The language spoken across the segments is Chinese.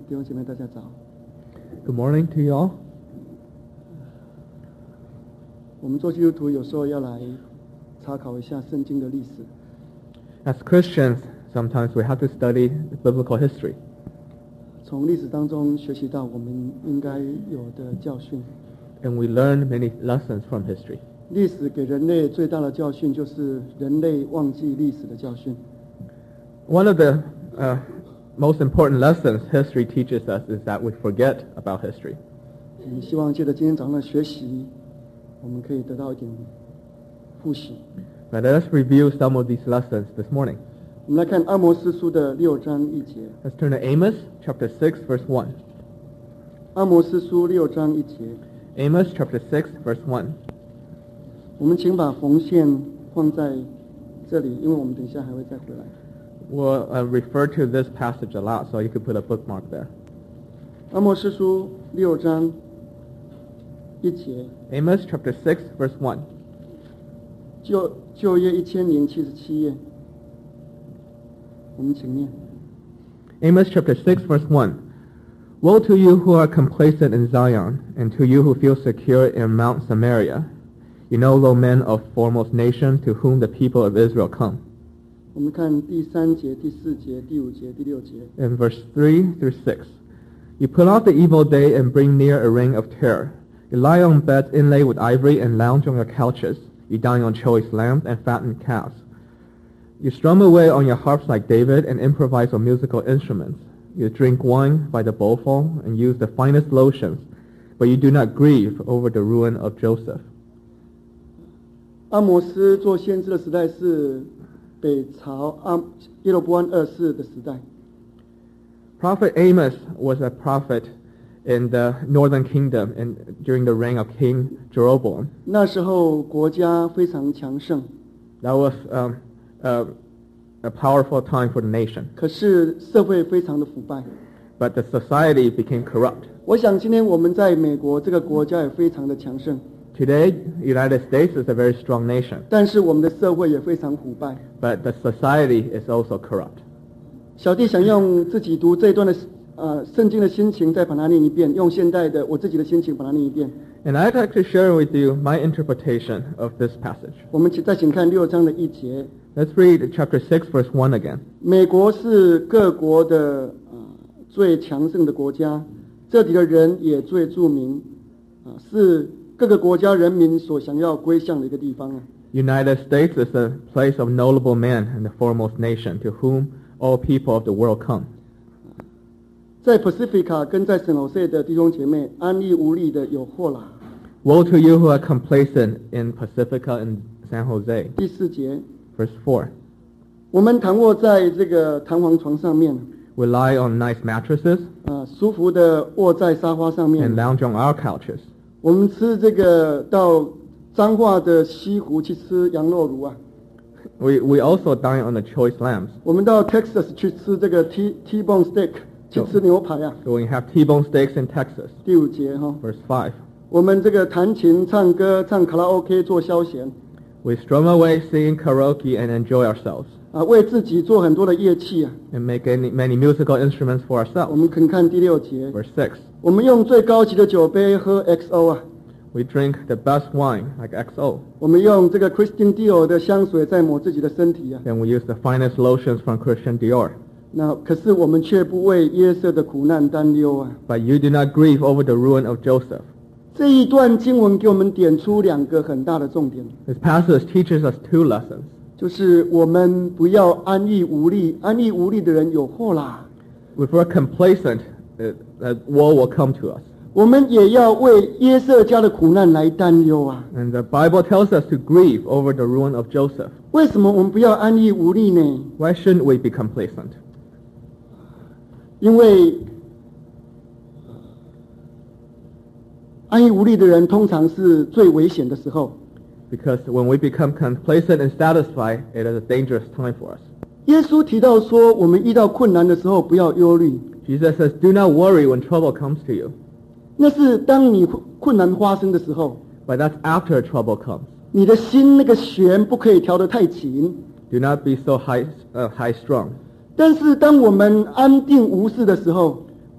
弟兄姐妹，大家早。 Good morning to you all. 我们做基督徒有时候要来查考一下圣经的历史。 As Christians, sometimes we have to study biblical history. 从历史当中学习到我们应该有的教训。 And we learn many lessons from history. 历史给人类最大的教训就是人类忘记历史的教训。 One of the most important lessons history teaches us is that we forget about history. 我们希望借着今天早上的学习，我们可以得到一点复习。 But let us review some of these lessons this morning. 我们来看阿摩司书的6章1节。 Let's turn to Amos chapter 6, verse 1. 阿摩司书6章1节。 Amos chapter 6, verse 1. 我们请把缝线放在这里，因为我们等一下还会再回来。 We'll refer to this passage a lot, so you could put a bookmark there. 阿摩司书6章1节。 Amos chapter 6, verse 1. 旧约1077页，我们请念。 Amos chapter 6, verse 1. Woe to you who are complacent in Zion, and to you who feel secure in Mount Samaria. You know, lo men of foremost nation, to whom the people of Israel come. 我们看第3节、第4节、第5节、第6节。 In verse 3 through 6. You put off the evil day and bring near a reign of terror. You lie on beds inlaid with ivory and lounge on your couches. You dine on choice lambs and fattened calves. You strum away on your harps like David and improvise on musical instruments. You drink wine by the bowlful and use the finest lotions, but you do not grieve over the ruin of Joseph. 阿摩司做先知的时代是北朝耶罗波安2世的时代。 Prophet Amos was a prophet in the northern kingdom during the reign of King Jeroboam. 那时候国家非常强盛。 That was a powerful time for the nation. 可是社会非常的腐败。 But the society became corrupt. 我想今天我们在美国这个国家也非常的强盛。 Today, the United States is a very strong nation. 但是我们的社会也非常腐败。 But the society is also corrupt. 小弟想用自己读这一段的圣经的心情再把它念一遍，用现代的我自己的心情把它念一遍。 And I'd like to share with you my interpretation of this passage. 我们再请看6章的1节。 Let's read chapter 6, verse 1 again. 美国是各国的最强盛的国家，这里的人也最著名，是各个国家人民所想要归向的一个地方。 United States is a place of notable men and the foremost nation to whom all people of the world come. 在 Pacifica 跟在 San Jose 的弟兄姐妹，安逸无力的有祸啦。 Woe to you who are complacent in Pacifica and San Jose. 第4节。 Verse 4. 我们躺卧在这个弹簧床上面。 We lie on nice mattresses. 舒服的卧在沙发上面。 And lounge on our couches. 我们吃这个到彰化的西湖去吃羊肉炉啊。 We also dine on the choice lambs. 我们到 Texas 去吃这个 T-bone steak， 去吃牛排啊。 So we have T-bone steaks in Texas. 第5节哈。 Verse 5. 我们这个弹琴、唱歌、唱卡拉 OK 做消闲。 We strum away singing karaoke and enjoy ourselves. 为自己做很多的乐器啊。 And make many musical instruments for ourselves. 我们可以看第6节。 Verse 6. 我们用最高级的酒杯喝 XO 啊。 We drink the best wine, like XO. 我们用这个 Christian Dior 的香水在抹自己的身体啊。 And we use the finest lotions from Christian Dior. 那可是我们却不为约瑟的苦难担忧啊。 But you do not grieve over the ruin of Joseph. 这一段经文给我们点出2个很大的重点。 This passage teaches us 2 lessons. 就是我们不要安逸无力，安逸无力的人有祸啦。 If we're complacent, woe will come to us. 我们也要为约瑟家的苦难来担忧啊。 And the Bible tells us to grieve over the ruin of Joseph. 为什么我们不要安逸无力呢？ Why shouldn't we be complacent? 因为安逸无力的人通常是最危险的时候。 Because when we become complacent and satisfied, it is a dangerous time for us. 耶稣提到说，我们遇到困难的时候不要忧虑。 Jesus says, do not worry when trouble comes to you. 那是当你困难发生的时候。 But that's after trouble comes. 你的心那个弦不可以调得太紧。 Do not be so high strung. 但是当我们安定无事的时候。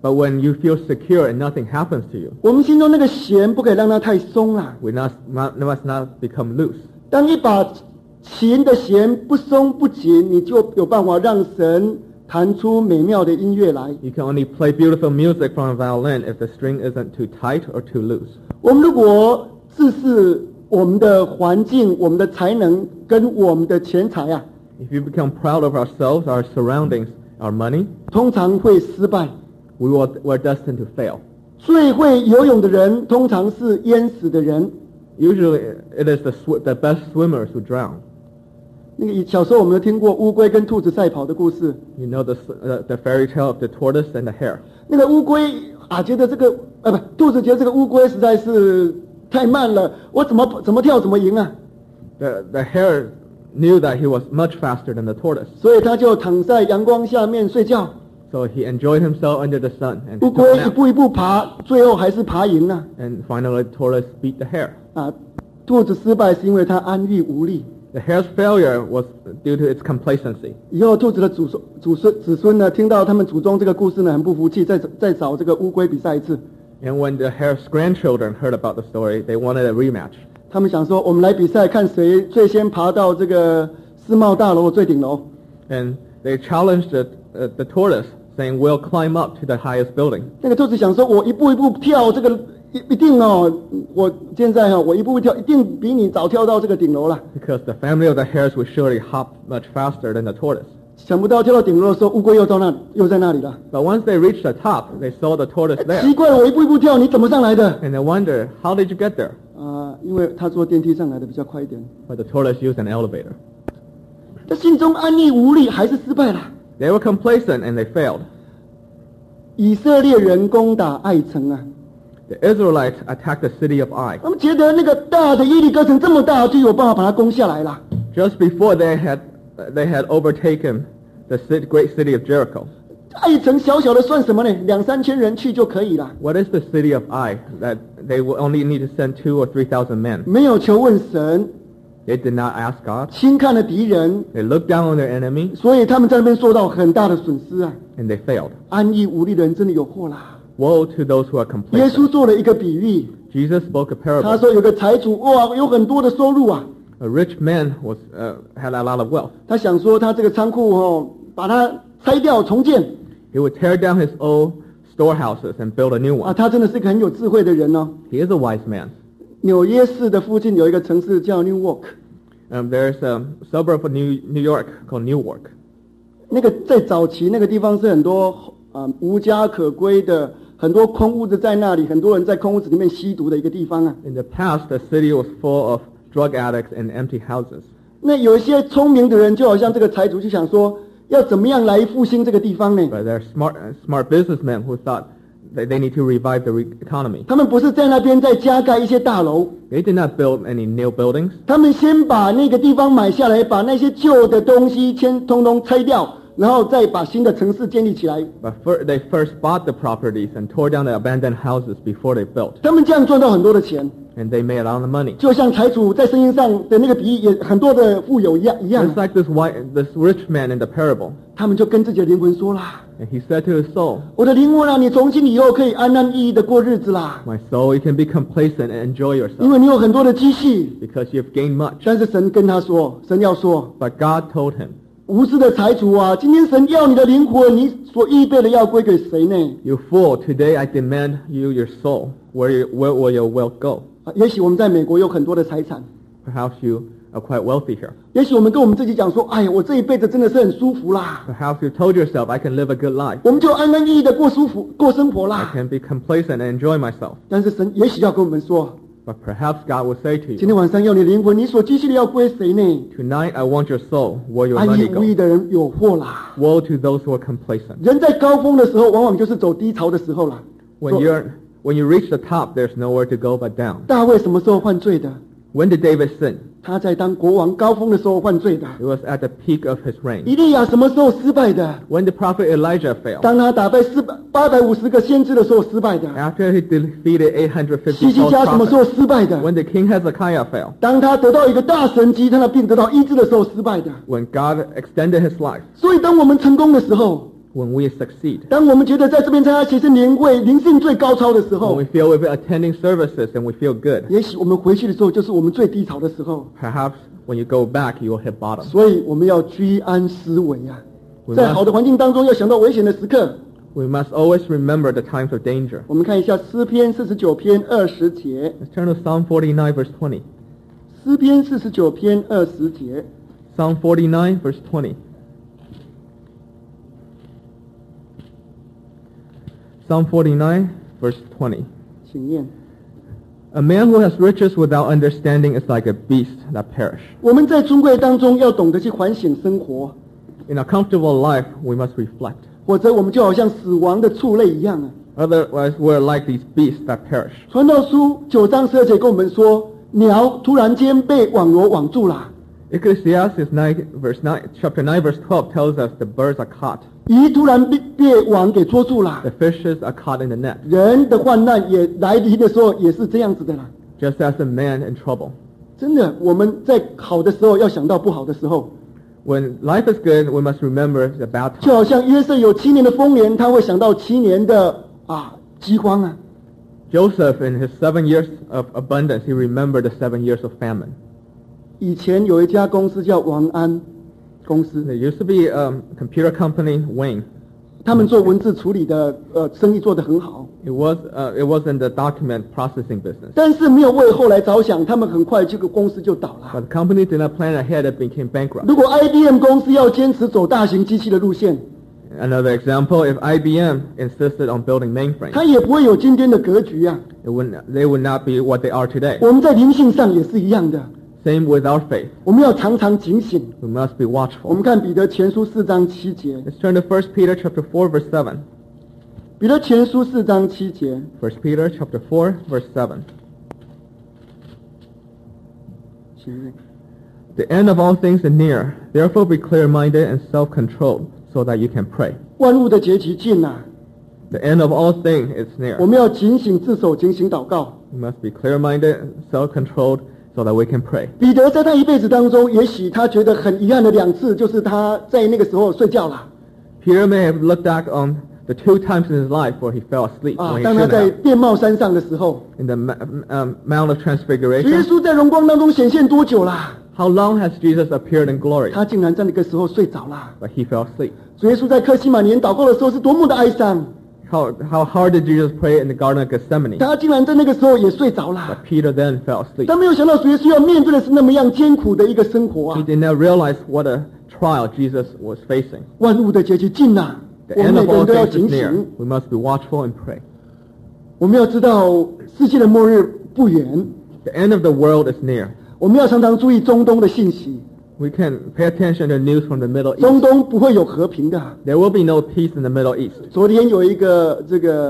But when you feel secure and nothing happens to you, 我们心中那个弦不可以让它太松啦。 we must not become loose. 当一把琴的弦不松不紧，你就有办法让神弹出美妙的音乐来。 You can only play beautiful music from a violin if the string isn't too tight or too loose. 我们如果自视我们的环境、我们的才能跟我们的钱财啊， If you become proud of ourselves, our surroundings, our money, 通常会失败。 we're destined to fail. 最会游泳的人，通常是淹死的人。 Usually, it is the best swimmers who drown. 那个小时候我们有听过乌龟跟兔子赛跑的故事。 You know the fairy tale of the tortoise and the hare. 那个乌龟啊，觉得这个兔子觉得这个乌龟实在是太慢了，我怎么跳怎么赢啊？ The hare knew that he was much faster than the tortoise, 所以他就躺在阳光下面睡觉。 so he enjoyed himself under the sun and 乌 took 龟 a 一 nap. 步一步爬，最后还是爬赢了。 And finally, the tortoise beat the hare. 啊，兔子失败是因为它安逸无力。 The hare's failure was due to its complacency. 以后兔子的子孙呢，听到他们祖宗这个故事呢，很不服气，再找这个乌龟比赛一次。 And when the hare's grandchildren heard about the story, they wanted a rematch. 他们想说，我们来比赛，看谁最先爬到这个世贸大楼最顶楼。 And they challenged the tortoise, saying, "We'll climb up to the highest building." 那个兔子想说，我一步一步跳，这个一定哦，我现在我一步步跳，一定比你早跳到这个顶楼了。 Because the family of the hares would surely hop much faster than the tortoise. 想不到跳到顶楼的时候，乌龟又在那里了。 But once they reached the top, they saw the tortoise 奇 there. 怪了，我一步一步跳，你怎么上来的？ And they wondered, how did you get there? 因为他坐电梯上来的比较快一点。 But the tortoise used an elevator. 他心中安逸无力，还是失败了。 They were complacent and they failed. 以色列人攻打爱城啊， The Israelites attacked the city of Ai. 他们觉得那个大的耶利哥城这么大，就有办法把它攻下来了。 Just before they had overtaken the great city of Jericho. 爱城小小的算什么呢？2、3千人去就可以了， What is the city of Ai that they will only need to send 2,000 or 3,000 men? 没有求问神， They did not ask God. 轻看了敌人， They looked down on their enemy 所以他们在那边受到很大的损失啊。 and they failed. 安逸无力的人真的有祸啦。 Woe to those who are 耶 complacent. 稣做了一个比喻， Jesus spoke a 他 parable. 说有个财主哇，有很多的收入啊， A rich man had a lot of wealth. 他想说他这个仓库把它拆掉重建 He would tear down his old storehouses and build a new 啊， one. 他真的是一个很有智慧的人哦。 He is a wise man. 纽约市的附近有一个城市叫 Newark， There's a suburb of New York called Newark. 那个在早期那个地方是很多无家可归的，很多空屋子在那里，很多人在空屋子里面吸毒的一个地方啊。 In the past, the city was full of drug addicts and empty houses. 那有一些聪明的人，就好像这个财主就想说，要怎么样来复兴这个地方呢？ But there are smart businessmen who thought that they need to revive the economy. 他们不是在那边再加盖一些大楼， They did not build any new buildings. 他们先把那个地方买下来，把那些旧的东西通通拆掉，然后再把新的城市建立起来。 But they first bought the properties and tore down the abandoned houses before they built. 他们这样赚到很多的钱， And they made a lot of money. 就像财主在圣经上的那个比喻，也很多的富有一样。 Just like this rich man in the parable. 他们就跟自己的灵魂说啦 And he said to his soul, 我的灵魂啊，你从今以后可以安安逸逸的过日子啦， My soul, you can be complacent and enjoy 因 yourself 为你有很多的积蓄。 because you've gained much. 但是神跟他说，神要说， But God told him, 无知的财主啊，今天神要你的灵魂，你所预备的要归给谁呢？ You fool, today I demand you your soul. Where will your wealth go? 也许我们在美国有很多的财产， Perhaps you are quite wealthy here. 也许我们跟我们自己讲说，哎呀，我这一辈子真的是很舒服啦， Perhaps you told yourself, I can live a good life. 我们就安安逸逸的过生活 I 啦。 can be complacent and enjoy myself. 但是神也许要跟我们说， But perhaps God will say to 今天 you, 晚上要你的灵魂，你所积蓄的要归谁呢？ Tonight I want your soul. Where your 安逸 money 无逸 go? 的人有祸啦。 Woe to those who are complacent. 人在高峰的时候，往往就是走低潮的时候啦。 When you reach the top, there's nowhere to go but down. 大卫什么时候犯罪的？ When did David sin? 他在当国王高峰的时候犯罪的。 It was at the peak of his reign. 以利亚什么时候失败的？ When the prophet Elijah failed. 当他打败850个先知的时候失败的。 After he defeated 850 希西 false 家什么时候 prophets. 失败的？ When the king Hezekiah failed. 当他得到一个大神迹，他的病得到医治的时候失败的。 When God extended his life. 所以当我们成功的时候， when we succeed. 当我们觉得在这边参加学生年会灵性最高超的时 When 候 we，feel we've been attending services and we feel good. 也许我们回去的时候就是我们最低潮的时候。 Perhaps when you go back, you will hit bottom. 所以我们要居安思危啊， We 在好的环境当中要想到危险的时刻。 We must always remember the times of danger. 我们看一下诗篇49篇20节， Let's turn to Psalm 49, verse 20. 诗篇49篇20节， Psalm 49, verse 20. Psalm 49, verse 20. 请念。 A man who has riches without understanding is like a beast that perish. 我们在尊贵当中要懂得去反省生活， In a comfortable life, we must reflect. 否则我们就好像死亡的畜类一样啊。 Otherwise, we're like these beasts that perish. 传道书9章12节跟我们说，鸟突然间被网罗网住了， Ecclesiastes 9, verse 9, chapter 9, verse 12 tells us the birds are caught. 鱼突然被网给捉住了。 The fishes are caught in the net. 人的患难也来临的时候也是这样子的啦。 Just as a man in trouble. 真的，我们在好的时候要想到不好的时候， When life is good, we must remember the bad 就 times. 好像约瑟有7年的丰年，他会想到7年的饥荒啊。 Joseph, in his 7 years of abundance, he remembered the 7 years of famine. 以前有一家公司叫王安公司， There used to be a computer company, Wayne. 他们做文字处理的生意做得很好， It was in the document processing business. 但是没有为后来着想，他们很快这个公司就倒了。 But the company did not plan ahead; it became bankrupt. 如果 IBM 公司要坚持走大型机器的路线， Another example: if IBM insisted on building mainframes, 它也不会有今天的格局啊。 they would not be what they are today. 我们在灵性上也是一样的， Same with our faith. 我们要常常警醒。 We must be 我 watchful. 们看彼得前书4章7节， Let's turn to 1 Peter chapter 4, verse 7. 彼得前书4章7节， 1 Peter chapter 4, verse 7. 请念 The end of all things is near. Therefore be clear-minded and self-controlled, so that you can pray. 万物的结局近啊， The end of all things is 我 near. 们要警醒自守，警醒祷告。 We must be clear-minded and self-controlled, so that we can pray. 彼得在他一辈子当中，也许他觉得很遗憾的2次，就是他在那个时候睡觉了 Peter may have looked back on the 2 times in his life where he fell asleep 啊。 when he 当他 shouldn't 在 have. 变茂山上的时候， In the Mount of 主耶 Transfiguration. 稣在荣光当中显现多久啦？ How long has Jesus appeared in glory? 他竟然在那个时候睡着了。 But he fell asleep. 主耶稣在克西马尼祷告的时候是多么的哀伤， How hard did Jesus pray in the Garden of Gethsemane? 他竟然在那个时候也睡着了。 But Peter then fell asleep. 但没有想到主耶稣要面对的是那么样艰苦的一个生活 He 啊！ did not realize what a trial Jesus was facing. 万物的结局近了， The 我们 end 每 of 个人 all 都要 things 警 is near. 醒。 We must be watchful and pray. 我们要知道世界的末日不远， The end of the world is near. 我们要常常注意中东的信息。 We can pay attention to news from the Middle 中 East. 东不会有和平的。 There will be no peace in the Middle East. 昨天有一个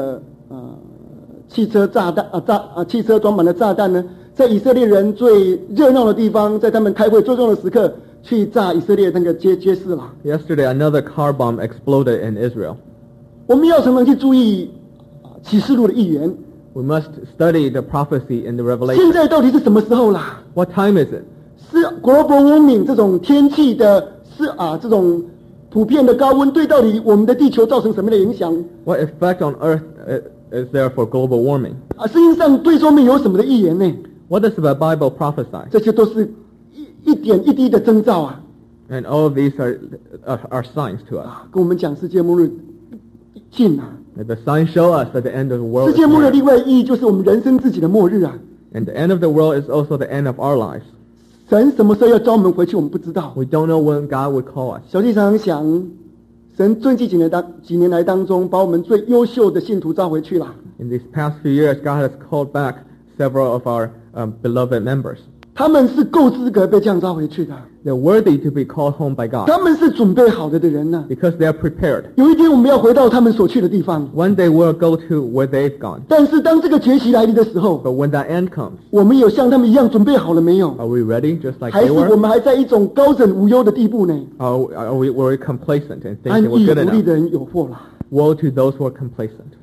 汽车汽车装满了炸弹呢，在以色列人最热闹的地方，在他们开会最重要的时刻，去炸以色列那个街市了。 Yesterday, another car bomb exploded in Israel. 我们要常常去注意启示录的预言。 We must study the prophecy in the 现 Revelation. 在到底是什么时候啦？ What time is it? 是 global warming 这种天气的这种普遍的高温，对到底我们的地球造成什么样的影响？ What effect on Earth is there for global warming? 实际上对说明有什么的预言呢？ What does the Bible prophesy? 这些都是一点一滴的征兆啊！ And all of these are signs to us. 跟我们讲世界末日近啊！ The signs show us that the end of the world 世 is 界末日 near. 另外意义就是我们人生自己的末日啊！ And the end of the world is also the end of our lives. 神什么时候要召我们回去，我们不知道。 We don't know when God will call us. 小弟常常想，神最近几年来当中，把我们最优秀的信徒召回去了。 In these past few years, God has called back several of our beloved members. 他们是够资格被这样召回去的， They're worthy to be called home by God 他们是准备好的人呢、 because they are prepared. 有一天我们要回到他们所去的地方， One day we'll go to where they've gone. 但是当这个节期来临的时候， But when that end comes, 我们有像他们一样准备好了没有？ are we ready just like 还 they 是我 were? 们还在一种高枕无忧的地步呢？ Were we complacent and 安 thinking 逸 we're good 无力 enough? 的人有祸了。 Woe to those who are complacent.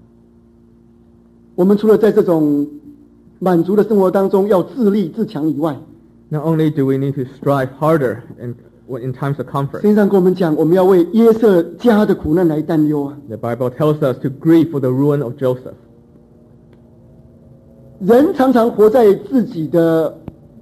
我们除了在这种满足的生活当中要自立自强以外， Not only do we need to strive harder and in times of comfort. 圣经上跟我们讲，我们要为约瑟家的苦难来担忧啊。 The Bible tells us to grieve for the ruin of Joseph. 人常常活在自己的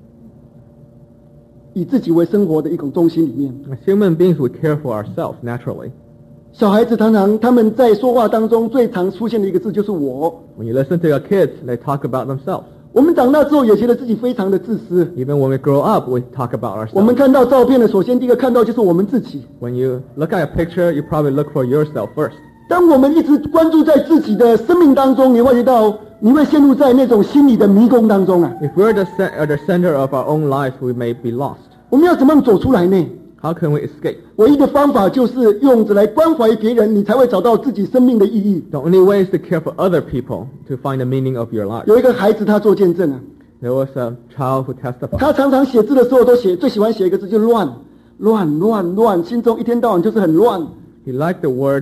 以自己为生活的一种中心里面。 As human beings, we care for ourselves naturally. 小孩子常常他们在说话当中最常出现的一个字就是我。 When you listen to your kids, they talk about themselves. 我们长大之后也觉得自己非常的自私。 Even when we grow up, we talk about 我们 ourselves. 看到照片的，首先第一个看到就是我们自己。 When you look at a picture, you probably look for yourself first. 当我们一直关注在自己的生命当中，你会觉到你会陷入在那种心理的迷宫当中啊。 If we're at the center of our own lives, we may be lost. 我们要怎么样走出来呢？ How can we escape? 唯一的方法就是用着来关怀别人，你才会找到自己生命的意义。 The only way is to care for other people to find the meaning of your life. 有一个孩子他做见证啊， There was a child who testified. 他常常写字的时候最喜欢写一个字，就乱，乱，乱，乱，心中一天到晚就是很乱。 He liked the word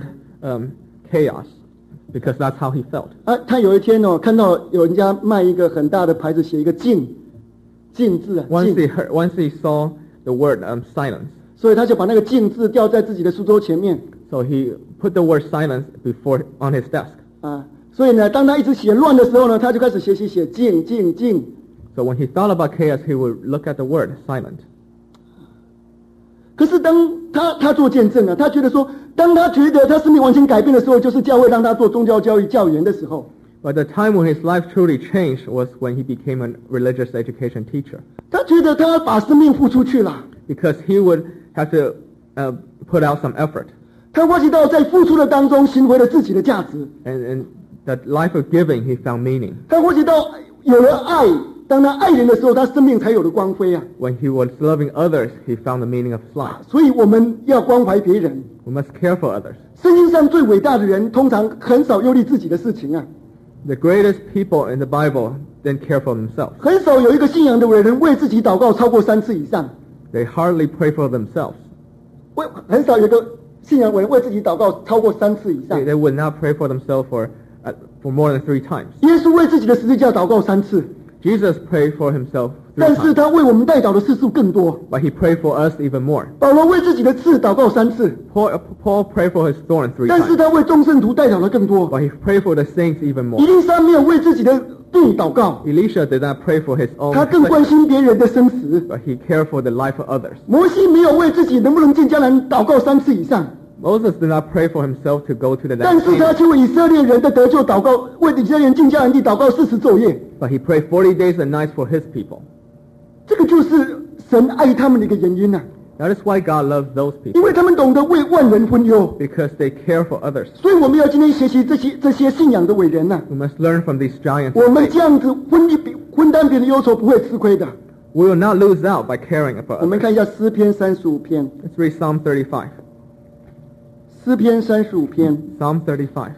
chaos because that's how he felt. 啊，他有一天哦，看到有人家卖一个很大的牌子，写一个静，静字啊， Once 静， he saw the word silence, 所以他就把那个静字吊在自己的书桌前面 so he put the word silence on his desk. 啊。所以呢，当他一直写乱的时候呢，他就开始写静，静，静。 So when he thought about chaos, he would look at the word silent. 可是当他做见证啊，他觉得说，当他觉得他生命完全改变的时候，就是教会让他做宗教教育教员的时候。 But the time when his life truly changed was when he became a religious education teacher, 他觉得他把生命付出去了， because he would have to put out some effort. 他发觉到在付出的当中寻回了自己的价值， And that life of giving, he found meaning. 他发觉到有了爱，当他爱人的时候，他生命才有了光辉啊。 When he was loving others, he found the meaning of his life. 所以我们要关怀别人。 We must care for others. 圣经上最伟大的人，通常很少忧虑自己的事情啊， The greatest people in the Bible didn't care for themselves. 很少有一个信仰的伟人为自己祷告超过3次以上， They hardly pray for themselves. 很少有一个信仰伟人为自己祷告超过3次以上。 They would not pray for themselves for more than 3 times. 耶稣为自己的十字架祷告3次， Jesus prayed for himself 3 但是 times, 他为我们代祷的次数更多。 but he prayed for us even more. 保罗为自己的刺祷告3次， Paul prayed for his thorn 3 但是 times, 他为众圣徒代祷的更多。 but he prayed for the saints even 以 more. 利沙没有为自己的病祷告， Elisha did not pray for his own 他更关 sickness, 心别人的生死。 but he cared for the life of others. 摩西没有为自己能不能进迦南祷告3次以上， Moses did not pray for himself to go to the 但 next 是他 kingdom, 却为以色列人的得救祷告，为以色列人进迦南地祷告40昼夜。 but he prayed 40 days and nights for his people. 这个就是神爱他们的一个原因呐、 That is why God loves those 因 people, 为他们懂得为万人分忧。 because they care for others. 所以我们要今天学习这些信仰的伟人呐、 We must learn from these giants. 我 of 们 faith. 这样子分担别人的忧愁不会吃亏的。 We will not lose out by caring for 我们 others. 看一下诗篇35篇， Let's read Psalm 35. 诗篇35篇 Psalm 35.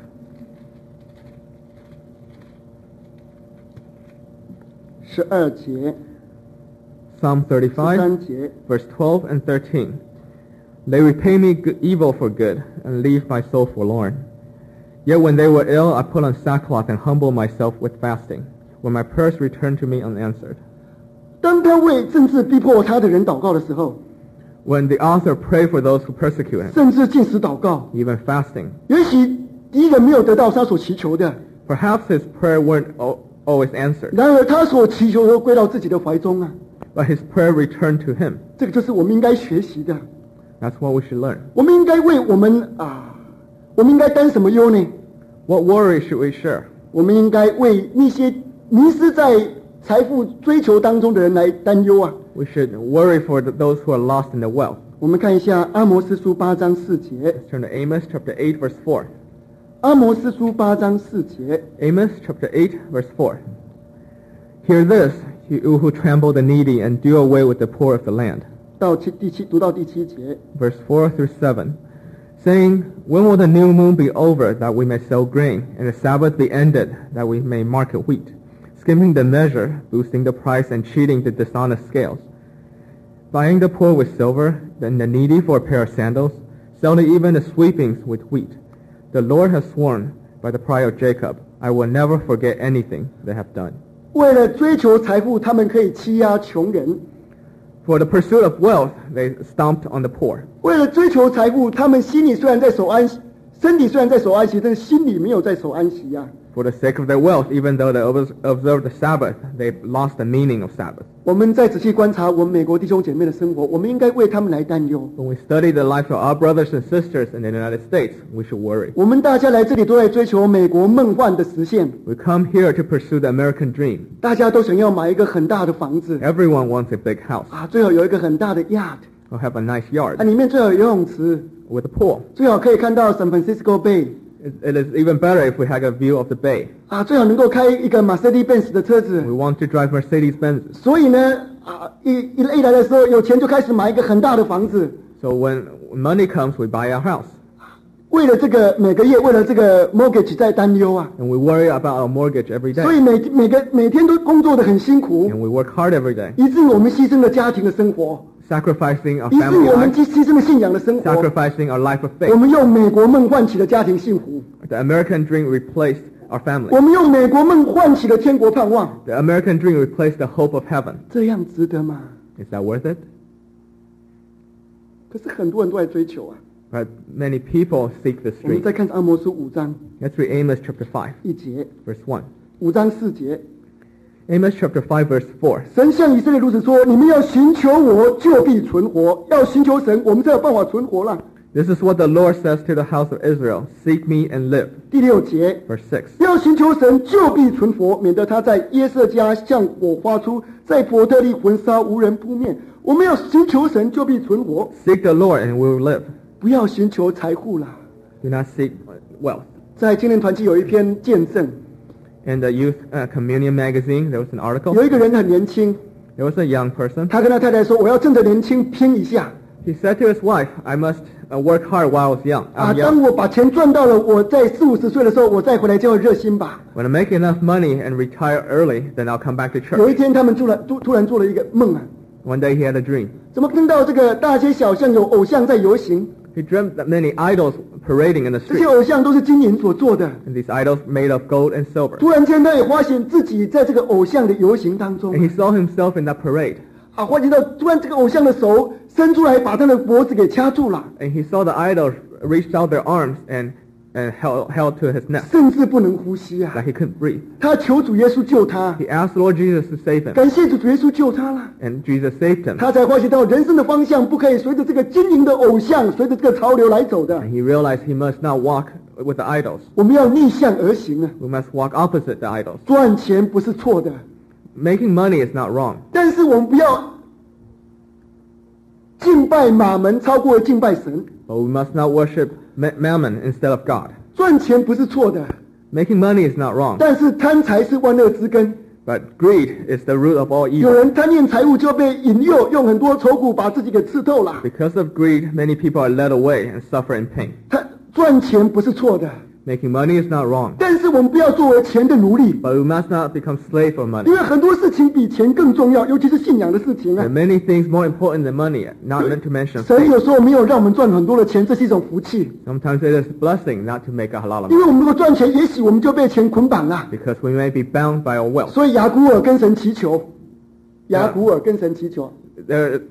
12节、 Psalm 35, 13节。 verse 12 and 13. They repay me evil for good and leave my soul forlorn. Yet when they were ill, I put on sackcloth and humbled myself with fasting. When my prayers returned to me unanswered. 当他为政治逼迫他的人祷告的时候， When the author prayed for those who persecute him, 甚至禁食祷告， even fasting. 也许第一个没有得到他所祈求的， Perhaps his prayer weren't always answered, 然而他所祈求的归到自己的怀中啊。 but his prayer returned to him. 这个就是我们应该学习的。 That's what we should learn. 我们应该为我们应该担什么忧呢？ What worry should we share? 我们应该为那些迷失在财富追求当中的人来担忧啊。 We should worry for those who are lost in the wealth. 我们看一下阿摩司书8章4节， Let's turn to Amos chapter 8, verse 4. 阿摩司书8章4节， Amos chapter 8, verse 4. Hear this, you who trample the needy and do away with the poor of the land. 读到第7节， Verse 4 through 7. Saying, when will the new moon be over that we may sow grain, and the Sabbath be ended that we may market wheat, skimming the measure, boosting the price, and cheating the dishonest scales, buying the poor with silver, and the needy for a pair of sandals, selling even the sweepings with wheat. The Lord has sworn by the pride of Jacob, I will never forget anything they have done. 为了追求财富，他们可以欺压穷人， For the pursuit of wealth, they stomped on the poor. 为了追求财富，他们心里虽然在守安息，身体虽然在守安息，但是心里没有在守安息呀。 For the sake of their wealth, even though they observed the Sabbath, they lost the meaning of Sabbath. 我们再仔细观察我们美国弟兄姐妹的生活，我们应该为他们来担忧。 When we study the life of our brothers and sisters in the United States, we should worry. 我们大家来这里都在追求美国梦幻的实现， We come here to pursue the American dream. 大家都想要买一个很大的房子 Everyone wants a big house 啊，最好有一个很大的 yacht or have a nice 啊， yard 里面最好有游泳池， with a pool. 最好可以看到 San Francisco Bay It is even better if we had a view of the bay. 啊，最好能够开一个 Mercedes-Benz 的车子。 We want to drive Mercedes-Benz. 所以呢，啊，一来的时候有钱就开始买一个很大的房子， So when money comes, we buy our house. 为了这个每个月为了这个 mortgage 在担忧啊， And we worry about our mortgage every 所以 day. 每天都工作得很辛苦， And we work hard every day, 以至于我们牺牲了家庭的生活， sacrificing our 以至于 family 我们 life, 牺牲了信仰的生活。 sacrificing our life of 我 faith. 们用美国梦唤起了家庭幸福， The American dream replaced our family. 我们用美国梦唤起了天国盼望， The American dream replaced the hope of heaven. 这样值得吗？ Is that worth it? 可是很多人都在追求啊。 But many people seek this 我们 dream. 再看阿摩书5章 Let's read Amos chapter 5, 1节 verse 1. ，5章4节， Amos chapter 5, verse 4. 神向以色列如此说：你们要寻求我，就必存活；要寻求神，我们才有办法存活了。 This is what the Lord says to the house of Israel. Seek me and live. 第6节， Verse 6. 要寻求神，就必存活，免得他在耶色家向火发出，在伯特利焚烧，无人扑灭。我们要寻求神，就必存活， Seek the Lord and we will live. 不要寻求财富啦。 Do not seek wealth. 在青年团契有一篇见证， In the youth communion magazine, there was an article. 有一个人很年轻， There was a young person. 他跟他太太说：“我要趁着年轻拼一下 He said to his wife, I must work hard while I was young. 啊！ I'm 当 young. 我把钱赚到了，我在40-50岁的时候，我再回来教会热心吧。 When I make enough money and retire early, then I'll come back to ” 有一 church. 天，他们突然做了一个梦啊， One day he had a dream. 怎么听到这个大街小巷有偶像在游行？ He dreamt that many idols parading in the 这些 street. 偶像都是金银所做的。 And these idols made of gold and silver. 突然间，他也发现自己在这个偶像的游行当中 And he saw himself in that parade. 啊，发现到突然这个偶像的手伸出来，把他的脖子给掐住了， And he saw the idols reached out their arms and held to his neck, 甚至不能呼吸啊！ that he couldn't breathe. 他求主耶稣救他， He asked Lord Jesus to save him. 感谢主耶稣救他了。 And Jesus saved him. 他才发现到人生的方向不可以随着这个金银的偶像，随着这个潮流来走的， And he realized he must not walk with the idols. 我们要逆向而行啊！ We must walk opposite the idols. 赚钱不是错的， Making money is not wrong. 但是我们不要敬拜马门超过敬拜神。 But we must not worship mammon instead of God. 赚钱不是错的， Making money is not wrong. 但是贪财是万恶之根。 But greed is the root of all 有 evil. 人贪念财物就被引诱，用很多愁苦把自己给刺透了。 Because of greed, many people are led away and suffer in pain. 他赚钱不是错的， Making money is not wrong. 但是我们不要作为钱的奴隶， But we must not become slave for 因 money. 为很多事情比钱更重要，尤其是信仰的事情 There 啊 are。many things more important than money, not meant to mention 神 faith. 有时候没有让我们赚很多的钱，这是一种福气。 Sometimes it is a blessing not to make a lot of 因 money. 为我们如果赚钱，也许我们就被钱捆绑了。 Because we may be bound by our wealth. 所以雅古尔跟神祈求，雅古尔跟神祈求， There's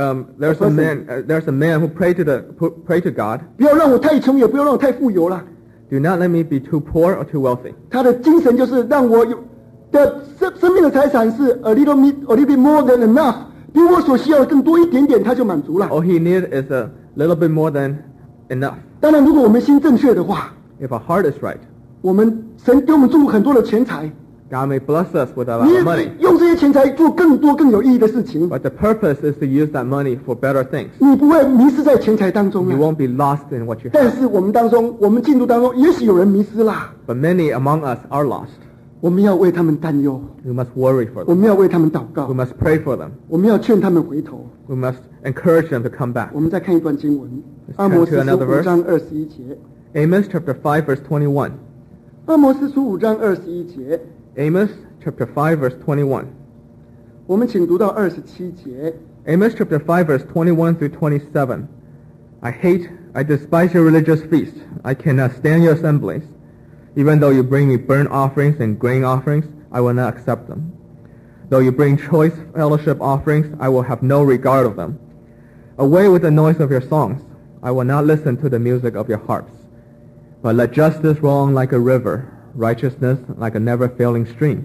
a man who prayed to God. 不要让我太穷，也不要让我太富有了。 Do not let me be too poor or too wealthy. 他的精神就是让我有的生命的财产是 a little bit more than enough， 比我所需要的更多一点点，他就满足了。 All he needs is a little bit more than enough. 当然，如果我们心正确的话， If our heart is right, 我们神给我们注入很多的钱财， God may bless us with a lot 你 of money. 用这些钱财做更多更有意义的事情， But the purpose is to use that money for better things. 你不会迷失在钱财当中 You 啊。 won't be lost in what you 但 have. 是我们当中，我们进度当中，也许有人迷失啦， But many among us are lost. 我们要为他们担忧， We must worry for 我 them. 们要为他们祷 We 告， must pray for them. 我们要劝他们回头。 We must encourage them to come back. 我们再看一段经文， Let's 阿摩 turn 司 to 书 another 5 verse. 章21节， Amos chapter 5 verse 21. 阿摩司书5章21节， Amos chapter 5 verse 21. 我们请读到27节。 Amos chapter 5 verse 21 through 27. I despise your religious feasts. I cannot stand your assemblies. Even though you bring me burnt offerings and grain offerings, I will not accept them. Though you bring choice fellowship offerings, I will have no regard of them. Away with the noise of your songs. I will not listen to the music of your harps. But let justice roll on like a river, righteousness like a never-failing stream.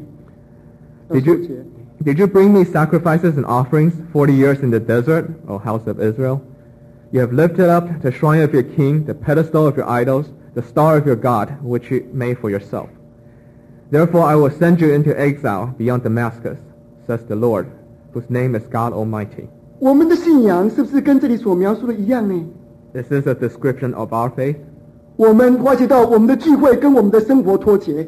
Did you bring me sacrifices and offerings 40 years in the desert, O house of Israel? You have lifted up the shrine of your king, the pedestal of your idols, the star of your God, which you made for yourself. Therefore I will send you into exile beyond Damascus, says the Lord, whose name is God Almighty. 我们的信仰是不是跟这里所描述的一样呢？ This is a description of our faith. 我们发觉到我们的聚会跟我们的生活脱节。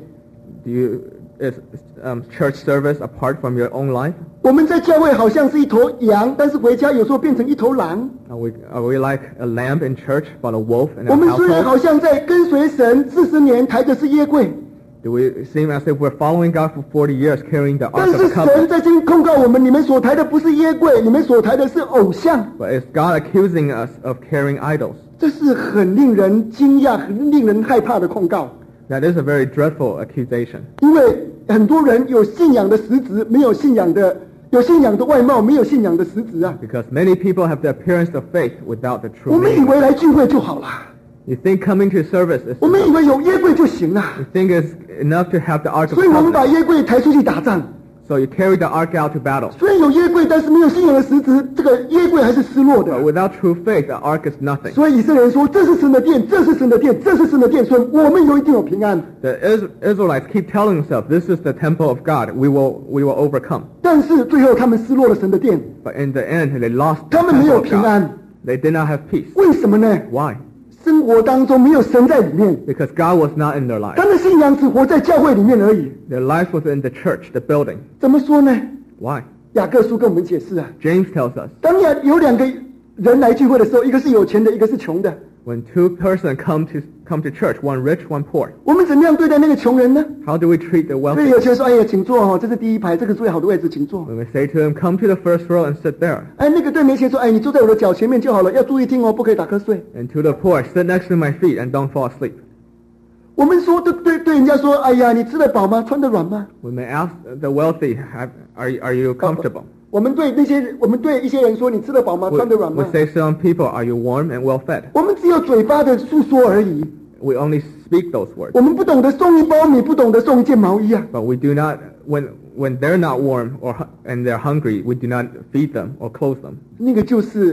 Is church service apart from your own life? 我们在教会好像是一头羊，但是回家有时候变成一头狼。 Are we like a lamb in church, but a wolf in 我 our 们虽然 household? 好像在跟随神40年，抬的是耶柜， Do we seem as if we're following God for 40 years, carrying the 但 Ark of 是 the Covenant? 神在今天控告我们，你们所抬的不是耶柜，你们所抬的是偶像。 But is God accusing us of carrying idols? 这是很令人惊讶、很令人害怕的控告， That is a very dreadful accusation. 因为很多人有信仰的实质，没有信仰的外貌，没有信仰的实质啊。 Because many people have the appearance of faith without the 我 true 们以 meaning. 为来聚会就好了， You think coming to service is 我们以 enough. 为有耶柜就行了， You think it's enough to have the Ark of 所 the 以我们把 Covenant. 耶柜抬出去打仗。 So you carry the Ark out to battle. 虽然有耶柜，但是没有信仰的实质，这个耶柜还是失落 But 的。 without true faith, the Ark is nothing. 所以以色列人说：“这是神的殿，这是神的殿，这是神的殿。”所以我们一定有平安。 The Israelites keep telling themselves, this is the temple of God. We will overcome. 但是最后他们失落了神的殿， But in the end, they lost the 他们没 temple 有 of 平 God. 安。 They did not have peace. 为什么呢？ Why? 生活当中没有神在里面， Because God was not in their 他 lives. 的信仰只活在教会里面而已。 Their life was in the church, the building. 怎么说呢？ Why? 雅各书跟我们解释啊， James tells us, 当有两个人来聚会的时候，一个是有钱的，一个是穷的， when two persons come to church, one rich, one poor, 我们怎么样对待那个穷人呢？ how do we treat the 所以 wealthy? 有钱人说：“哎呀，请坐哦，这是第一排，这个最好的位置，请坐。” When we say to them, come to the first row and sit there. 哎，那个对没钱说：“哎，你坐在我的脚前面就好了，要注意听哦，不可以打瞌睡。” And to the poor, sit next to my feet and don't fall asleep. 我们说对人家说：“哎呀，你吃得饱吗？穿得软吗 We may ask the wealthy, are you comfortable?？” 我们对一些人说：“你吃得饱吗？ We, 穿得软吗 we say to some people, are you warm and well fed?？” 我们只有嘴巴的诉说而已， We only speak those words. 我们不懂得送一包米，不懂得送一件毛衣啊。 But we do not, when they're not warm and they're hungry, we do not feed them or clothe them. 那个就是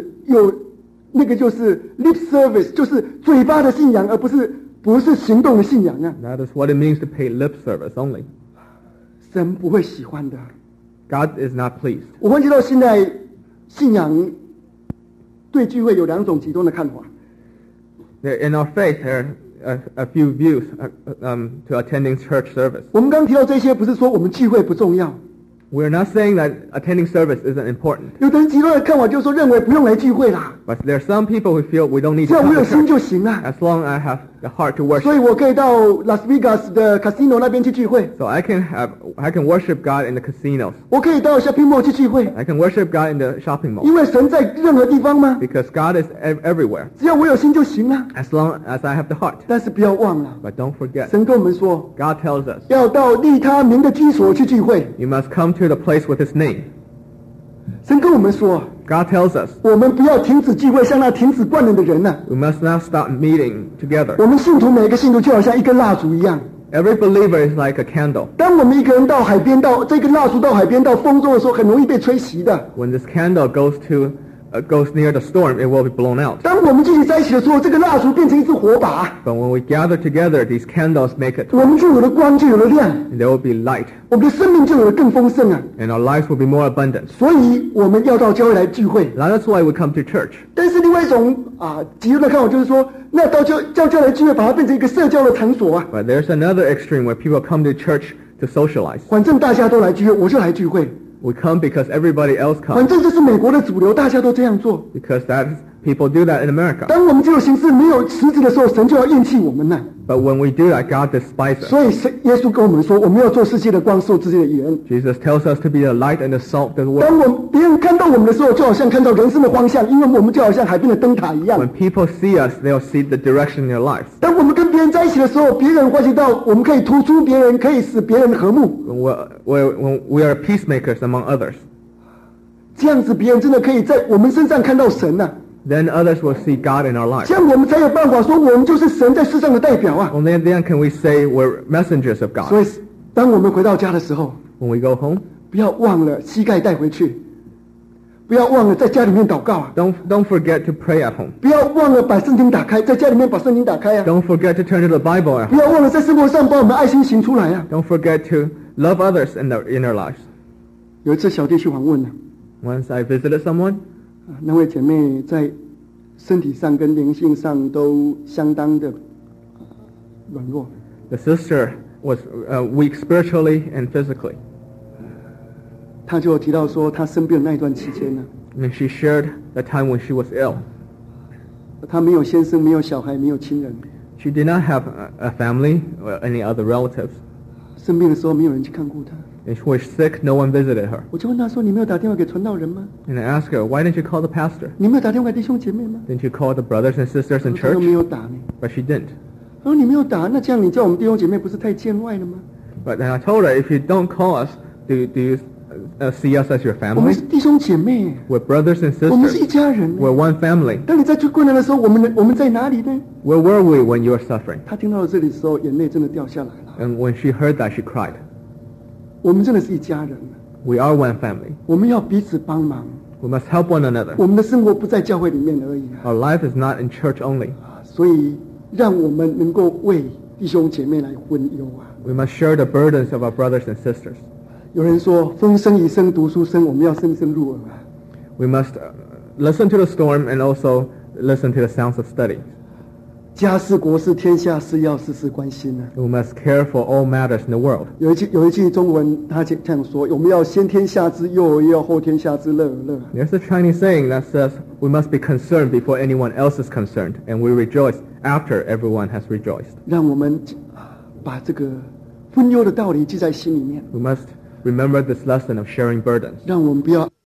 lip service，就是嘴巴的信仰，而不是行动的信仰啊。 That is what it means to pay lip service only. 神不会喜欢的。 God is not pleased. 我发觉到现在信仰对聚会有两种极端的看法。 In our faith, there are a few views to attending church service. 我们刚刚提到这些，不是说我们聚会不重要。 We're not saying that attending service isn't important. 有的人极端的看法就是说，认为不用来聚会啦， But there are some people who feel we don't need 只 to 要我 come 有 to 心 church 就行啦。 as long as I have the heart to worship. 所以我可以到拉斯维加斯的 casino 那边去聚会， So I can worship God in the casinos. 我可以到 shopping mall 去聚会， I can worship God in the shopping 因 mall. 为神在任何地方吗？ Because God is everywhere. 只要我有心就行啦。 As long as I have the heart. 但是不要忘了， But don't forget, 神跟我们说， God tells us, 要到利他名的居所去聚会。 you must come to the place with His name. 神跟我们说， God tells us, 我们不要停止聚会，像那停止惯了的人呐、 we must not stop meeting together. 我们信徒每个信徒就好像一根蜡烛一样。 Every believer is like a candle. 当我们一个人到海边，到这根蜡烛到海边到风中的时候，很容易被吹熄的。 When this candle goes near the storm, it will be blown out. 当我们聚集在一起的时候，这个蜡烛变成一支火把， But when we gather together, these candles make it. 我们就有了光，就有了亮， And there will be light. 我们的生命就有了更丰盛啊！ And our lives will be more abundant. 所以我们要到教会来聚会。 That's why we come to church. 但是另外一种极端的看法就是说，那到教来聚会，把它变成一个社交的场所啊。 But there's another extreme where people come to church to socialize. 反正大家都来聚会，我就来聚会。 We come because everybody else 反 comes. 正这是美国的主流，大家都这样做。 Because that's People do that in America. 当我们这种行事没有实质的时候，神就要厌弃我们了。 But when we do that, God despises us. 所以耶稣跟我们说，我们要做世界的光，受世界的盐。 Jesus tells us to be the light and the salt of the 当 world. 别人看到我们的时候，就好像看到人生的方向，因为我们就好像海边的灯塔一样。 When people see us, they'll see the direction in their lives. 当我们跟别人在一起的时候，别人发觉到我们可以突出别人，可以使别人和睦。 When we are peacemakers among others, 这样子，别人真的可以在我们身上看到神啊。 then others will see God in our lives. 这样我们才有办法说，我们就是神在世上的代表啊。 Only then can we say we're messengers of 所 God. 以，当我们回到家的时候， When we go home, 不要忘了膝盖带回去，不要忘了在家里面祷告啊， don't forget to pray at home. 不要忘了把圣经打开，在家里面把圣经打开啊， Don't forget to turn to the Bible at 不 home. 要忘了在生活上把我们的爱心行出来啊。 Don't forget to love others in their lives. 有一次小弟去访问呢， Once I visited someone, 那位姐妹在身体上跟灵性上都相当的软弱， the sister was weak spiritually and physically. 她就提到说，她生病的那一段期间呢， And she shared the time when she was ill. 她没有先生，没有小孩，没有亲人， She did not have a family or any other relatives. 生病的时候没有人去看顾她。 And she was sick, no one visited her. 我就问她说：“你没有打电话给传道人吗？ And I asked her, why didn't you call the pastor? 你没有打電話給弟兄姐妹嗎？” Didn't you call the brothers and sisters in 她都沒 church? 有打呢。 But she didn't. 她說：“你沒有打，那這樣你叫我們弟兄姐妹不是太見外了嗎？ But then I told her, if you don't call us, do you see us as your 我們 family? 是弟兄姐妹， We're brothers and 我們是一 sisters. 家人。 We're one family. 當你在最困難的時候，我們在哪裡呢？” Where were we when you were suffering? 她聽到這裡的時候，眼淚真的掉下來了。 And when she heard that, she cried. 我們真的是一家人， We are one family. 我們要彼此幫忙。 We must help one another. 我們的生活不在教會裡面而已啊， Our life is not in church only. 所以讓我們能夠為弟兄姐妹來分憂啊。 We must share the burdens of our brothers and sisters. 有人說風聲一聲讀書聲，我們要聲聲入耳啊。 We must listen to the storm and also listen to the sounds of study. 家事國事天下事要事事關心啊。 We must care for all matters in the world. 有一句中文，他這樣說：我們要先天下之憂而憂，後天下之樂而樂。 There's a Chinese saying that says we must be concerned before anyone else is concerned, and we rejoice after everyone has rejoiced. 讓我們把這個分憂的道理記在心裡面， We must remember this lesson of sharing burdens. 讓我們不要